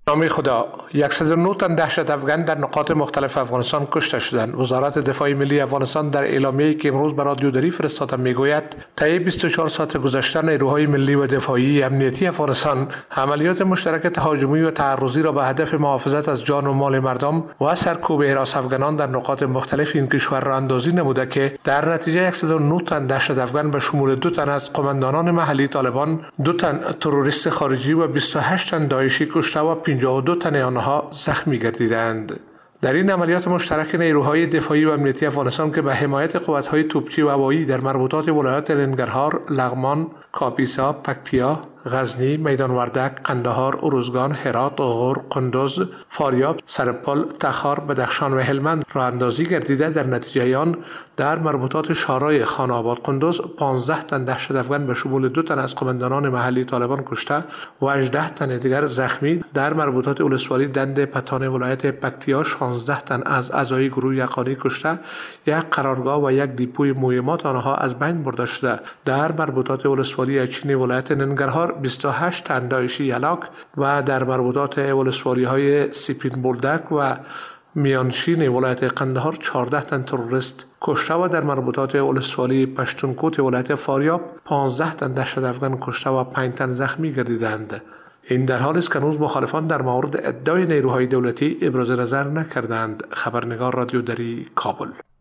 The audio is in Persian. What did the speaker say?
نام خدا. 109 تن دهشت افغان در نقاط مختلف افغانستان کشته شدند. وزارت دفاع ملی افغانستان در اعلامیه‌ای که امروز به رادیو دری فرستاده میگوید طی 24 ساعت گذشته نیروهای ملی و دفاعی امنیتی افغانستان عملیات مشترک تهاجمی و تعرضی را به هدف محافظت از جان و مال مردم و سرکوب هراس افغانان در نقاط مختلف این کشور را اندازی نموده که در نتیجه 109 تن دهشت افغان به شمول 2 تن از قماندانان محلی طالبان، 2 تن تروریست خارجی و 28 تن داعشی کشته و 52 تن آنها زخمی گردیدند. در این عملیات مشترک نیروهای دفاعی و امنیتی افغانستان که به حمایت قوت‌های توپچی و هوایی در مربوطات ولایات ننگرهار، لغمان، کاپیسا، پکتیا، غزنی، میدان وردک، قندهار، ارزگان، هرات، غور، قندوز، فاریاب، سرپل، تخار، بدخشان و هلمند راه اندازی گردیده. در نتیجه آن در مربوطات شهرهای خان آباد، قندوز 15 تن دهشت افغان به شمول 2 تن از قماندانان محلی طالبان کشته و 18 تن دیگر زخمی. در مربوطات ولسوالی دند پتان ولایت پکتیا 16 تن از اعضای گروه یقانی کشته، یک قرارگاه و یک دیپوی مهمات آنها از بین برده شده. در مربوطات ولسوالی اچین ولایت ننگرهار 28 تن داعشی هلاک و در مربوطات ولسوالی های سیپین بولدک و میانشین ولایت قندهار 14 تن تروریست کشته و در مربوطات ولسوالی پشتونکوت ولایت فاریاب 15 تن دهشت افغان کشته و 5 تن زخمی گردیدند. این در حالی است که هنوز مخالفان در مورد ادعای نیروهای دولتی ابراز نظر نکردند. خبرنگار رادیو دری، کابل.